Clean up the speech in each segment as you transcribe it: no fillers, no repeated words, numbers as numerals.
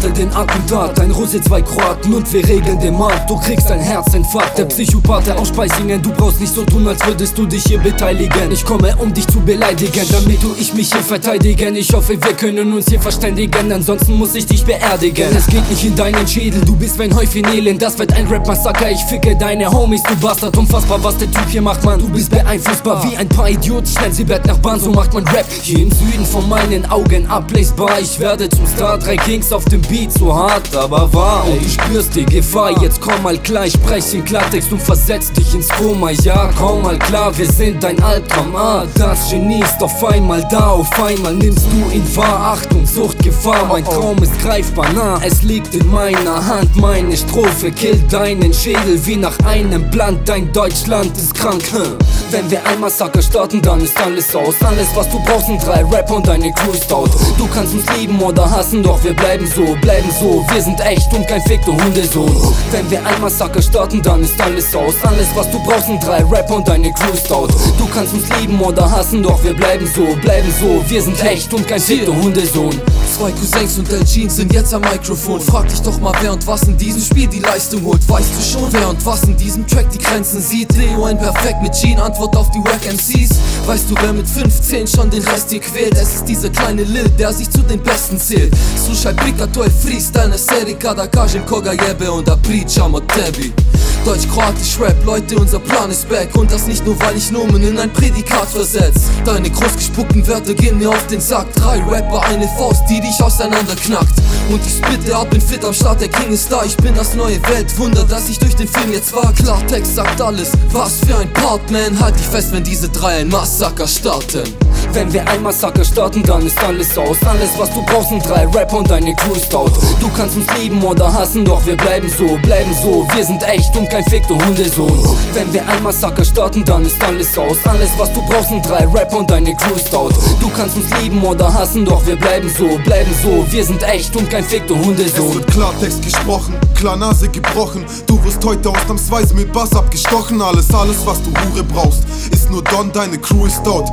unter den Attentat. Ein Russe, 2 Kroaten und wir regeln den Markt. Du kriegst ein Herzinfarkt, der Psychopath aus Speisingen. Du brauchst nicht so tun, als würdest du dich hier beteiligen. Ich komme, um dich zu beleidigen, damit du ich mich hier verteidigen. Ich hoffe, wir können uns hier verständigen, ansonsten muss ich dich beerdigen. Es geht nicht in deinen Schädel, du bist wie ein Häufchen Elend. Das wird ein Rap-Massaker, ich ficke deine Homies, du Bastard. Unfassbar, was der Typ hier macht, man. Du bist beeinflussbar wie ein paar Idioten. Ich nenn sie Bettnachbarn, so macht man Rap. Hier im Süden von meinen Augen ablesbar. Ich werde zum Star, 3 Kings auf dem Beat, so hart, aber wahr. Und du spürst die Gefahr, jetzt komm mal klar. Ich sprech in Klartext und versetz dich ins Koma. Ja, komm mal klar, wir sind dein Albtraum. Das Genie ist auf einmal da, auf einmal nimmst du ihn wahr. Achtung, Sucht, Gefahr, mein Traum ist greifbar nah. Es liegt in meiner Hand, meine Strophe killt deinen Schädel wie nach einem Blatt. Dein Deutschland ist krank. Wenn wir ein Massaker starten, dann ist alles aus. Alles, was du brauchst, sind 3 Rapper und deine Crew ist out. Du kannst uns lieben oder hassen, doch wir bleiben so, bleiben so. Wir sind echt und kein Fick, du Hundesohn. Wenn wir ein Massaker starten, dann ist alles aus. Alles, was du brauchst, sind 3 Rapper und deine Crew ist out. Du kannst uns lieben oder hassen, doch wir bleiben so, bleiben so. Wir sind echt und kein Fick, du Hundesohn. 2 Cousins und Elgin sind jetzt am Mikrofon. Frag dich doch mal, wer und was in diesem Spiel die Leistung holt. Weißt du schon, wer und was in diesem Track die Grenzen sieht? Leo ein Perfekt mit Gene, Antwort auf die Wack MCs. Weißt du, wer mit 15 schon den Rest hier quält? Es ist dieser kleine Lil, der sich zu den Besten zählt. Slušaj prika, to je freestyle na seri kada kažem koga jebe onda pričam o tebi. Deutsch-Kroatisch Rap, Leute, unser Plan ist back. Und das nicht nur, weil ich Nomen in ein Prädikat versetz. Deine großgespuckten Wörter gehen mir auf den Sack. 3 Rapper, eine Faust, die dich auseinanderknackt. Und ich spitte ab, bin fit am Start, der King ist da. Ich bin das neue Weltwunder, das ich durch den Film jetzt war. Klartext sagt alles, was für ein Part, man. Halt dich fest, wenn diese 3 ein Massaker starten. Wenn wir ein Massaker starten, dann ist alles aus. Alles, was du brauchst, sind 3 Rapper und deine Crew ist out. Du kannst uns lieben oder hassen, doch wir bleiben so, bleiben so. Wir sind echt und kein Fick, du Hundesohn. Wenn wir ein Massaker starten, dann ist alles aus. Alles, was du brauchst, sind 3 Rapper und deine Crew ist out. Du kannst uns lieben oder hassen, doch wir bleiben so, bleiben so. Wir sind echt und kein Fick, du Hundesohn. Es wird Klartext gesprochen, klar Nase gebrochen. Du wirst heute ausnahmsweise mit Bass abgestochen. Alles, was du Hure brauchst, ist nur Don, deine Crew ist out.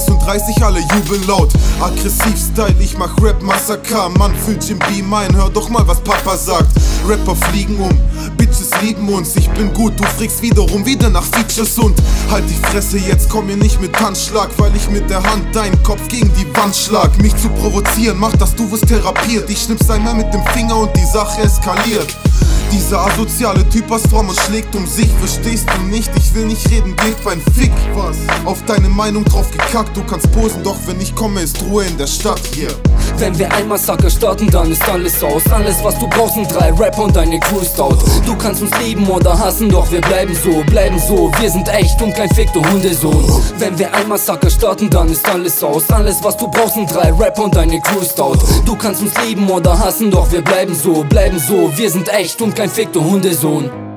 36, alle jubeln laut. Aggressiv Style, ich mach Rap-Massaker. Mann fühlt Jim B. mein, hör doch mal, was Papa sagt. Rapper fliegen um, Bitches lieben uns. Ich bin gut, du fragst wiederum wieder nach Features und halt die Fresse, jetzt komm mir nicht mit Handschlag, weil ich mit der Hand deinen Kopf gegen die Wand schlag. Mich zu provozieren, macht, dass du wirst therapiert. Ich schnipp's einmal mit dem Finger und die Sache eskaliert. Dieser asoziale Typ aus Form und schlägt um sich, verstehst du nicht? Ich will nicht reden, gib ein Fick. Was? Auf deine Meinung drauf gekackt, du kannst posen, doch wenn ich komme, ist Ruhe in der Stadt hier. Wenn wir ein Massaker starten, dann ist alles aus. Alles, was du brauchst, sind 3 Rapper und deine Crew ist out. Du kannst uns lieben oder hassen, doch wir bleiben so, bleiben so. Wir sind echt und kein Fick, du Hundesohn. Wenn wir ein Massaker starten, dann ist alles aus. Alles, was du brauchst, sind 3 Rapper und deine Crew ist out. Du kannst uns lieben oder hassen, doch wir bleiben so, bleiben so. Wir sind echt und kein Fick, du Hundesohn.